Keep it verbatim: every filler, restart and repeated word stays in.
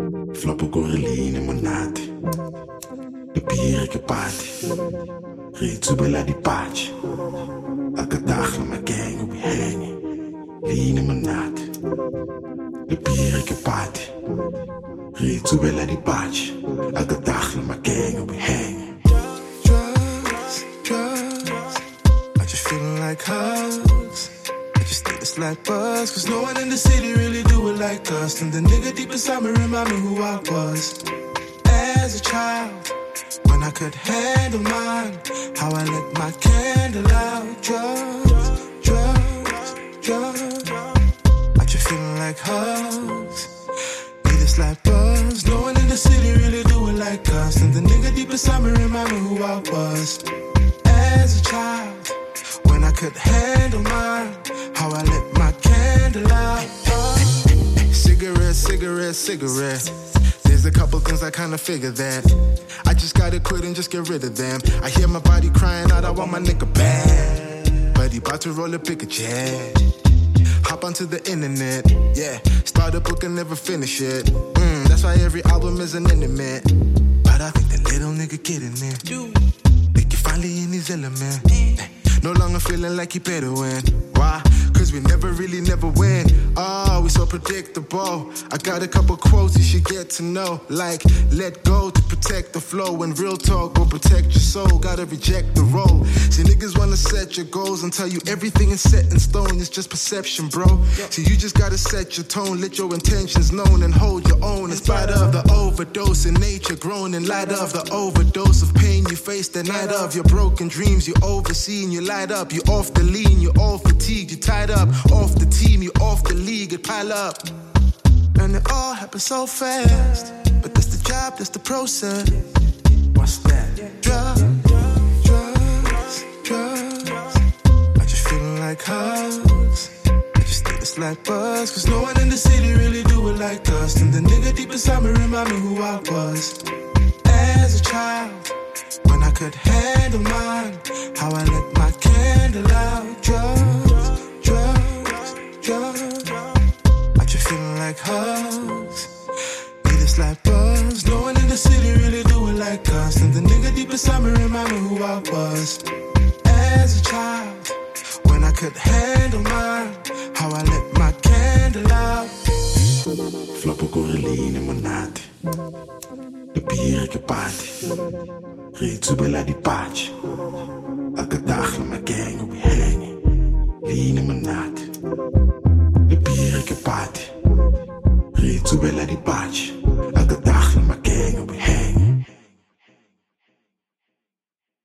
Floppo correline monate, le bier che pati, rizubela di pace, a katachla ma gang op hangen, line monate, le bier che pati, rizubela di pace, a katachla ma gang op hangen. Drugs, drugs, I just feeling like hugs. Just think it's like buzz, cause no one in the city really do it like us. And the nigga deep inside me remind me who I was as a child, when I could handle mine, how I lit my candle out. Drugs, drugs, drugs, I just feeling like hugs. Need it's like buzz, no one in the city really do it like us. And the nigga deep inside me remind me who I was as a child, when I could handle mine, how I lit my candle out. Oh. Cigarette, cigarette, cigarette. There's a couple things I kinda figure that I just gotta quit and just get rid of them. I hear my body crying out, I want my nigga back, but he about to roll a bigger jet. Hop onto the internet, yeah. Start a book and never finish it. Mm, that's why every album is an intimate. But I think the little nigga getting there. Think you finally in his element. No longer feeling like he better win. Why? Cause we never really never win. Oh, we so predictable. I got a couple quotes you should get to know. Like, let go to protect the flow. And real talk will protect your soul. Gotta reject the role. See, niggas wanna set your goals and tell you everything is set in stone. It's just perception, bro. See, you just gotta set your tone. Let your intentions known and hold your own. In spite of the overdose in nature grown. In light of the overdose of pain you face the night of your broken dreams you oversee and you light up. You off the lean, you all fatigued, you tied up. Off the team, you off the league, it pile up. And it all happens so fast. But that's the job, that's the process. What's that? Drugs, drugs, drugs. I just feeling like hugs. I just think it's like buzz, cause no one in the city really do it like us. And the nigga deep inside me remind me who I was as a child, when I could handle mine, how I lit my candle out. Drugs, drugs, drugs, I just feeling like hugs. Need it's like buzz, no one in the city really do it like us. And the nigga deep inside me remind me who I was as a child, when I could handle mine, how I lit my candle out. Floppo correline monate, le bier che pati, rizubela di pace, a katachla ma gang op hangen, line monate, le bier che pati, rizubela di pace,